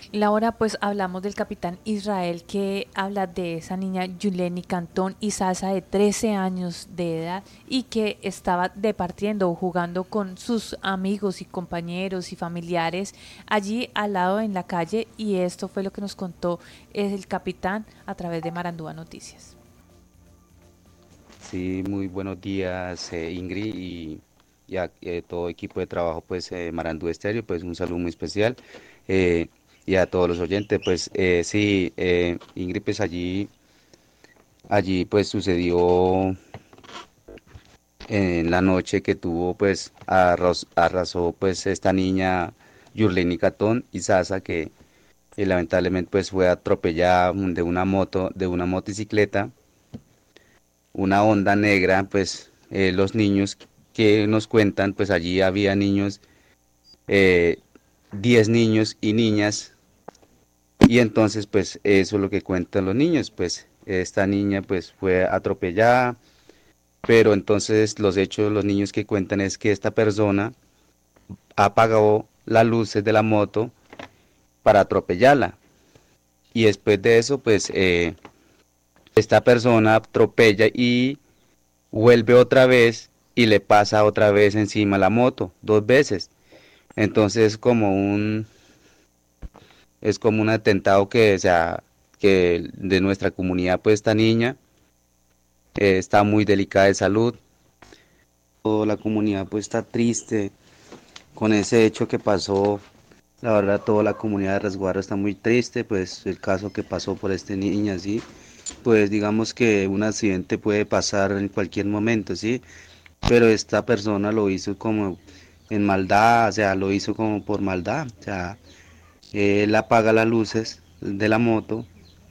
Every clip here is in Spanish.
Laura, pues hablamos del capitán Israel que habla de esa niña Yuleni Cantón Izaza de 13 años de edad y que estaba departiendo o jugando con sus amigos y compañeros y familiares allí al lado en la calle y esto fue lo que nos contó el capitán a través de Marandúa Noticias. Sí, muy buenos días, Ingrid, y a todo equipo de trabajo, pues Marandú Estéreo, pues un saludo muy especial, eh, y a todos los oyentes, pues sí, Ingrid, pues allí pues sucedió en la noche que tuvo, pues arrasó pues esta niña Yurleni Catón y Sasa, que lamentablemente pues fue atropellada de una motocicleta, una Honda negra. Pues los niños que nos cuentan, pues allí había niños, eh, 10 niños y niñas, y entonces pues eso es lo que cuentan los niños. Pues esta niña pues fue atropellada, pero entonces los hechos, los niños que cuentan es que esta persona apagó las luces de la moto para atropellarla, y después de eso pues esta persona atropella y vuelve otra vez y le pasa otra vez encima la moto, dos veces. Entonces es como un atentado que, o sea, que de nuestra comunidad, pues esta niña está muy delicada de salud. Toda la comunidad pues está triste con ese hecho que pasó. La verdad, toda la comunidad de Resguardo está muy triste, pues el caso que pasó por este niño, ¿sí? Pues digamos que un accidente puede pasar en cualquier momento, ¿sí? Pero esta persona lo hizo como en maldad, o sea, lo hizo como por maldad, o sea, él apaga las luces de la moto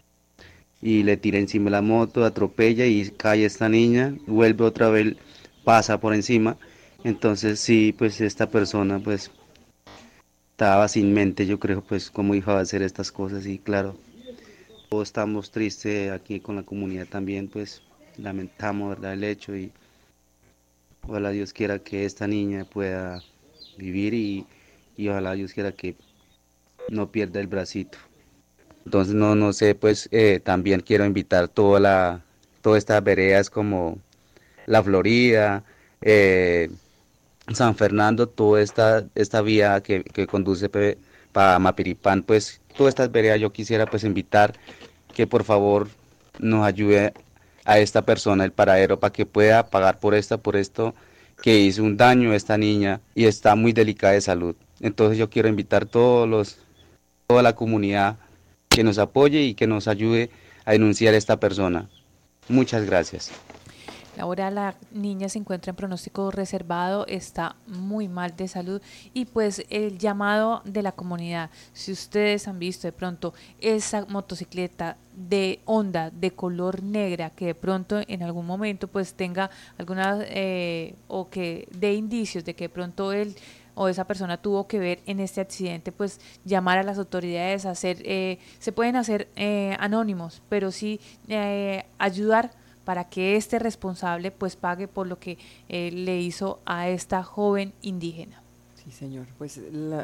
y le tira encima de la moto, atropella y cae esta niña, vuelve otra vez, pasa por encima. Entonces sí, pues esta persona pues estaba sin mente, yo creo, pues cómo iba a hacer estas cosas. Y claro, todos estamos tristes aquí con la comunidad también, pues lamentamos, ¿verdad?, el hecho, y ojalá Dios quiera que esta niña pueda vivir, y ojalá Dios quiera que no pierda el bracito. Entonces no sé, pues también quiero invitar todas estas veredas como La Florida, eh, San Fernando, toda esta vía que conduce para Mapiripán. Pues todas estas veredas yo quisiera pues invitar que por favor nos ayude a esta persona, el paradero, para que pueda pagar por esto que hizo un daño a esta niña y está muy delicada de salud. Entonces yo quiero invitar toda la comunidad que nos apoye y que nos ayude a denunciar a esta persona. Muchas gracias. Ahora la niña se encuentra en pronóstico reservado, está muy mal de salud y pues el llamado de la comunidad, si ustedes han visto de pronto esa motocicleta de Honda de color negra que de pronto en algún momento pues tenga alguna o que dé indicios de que de pronto él o esa persona tuvo que ver en este accidente, pues llamar a las autoridades, se pueden hacer anónimos, pero sí ayudar para que este responsable pues pague por lo que le hizo a esta joven indígena. Sí, señor. Pues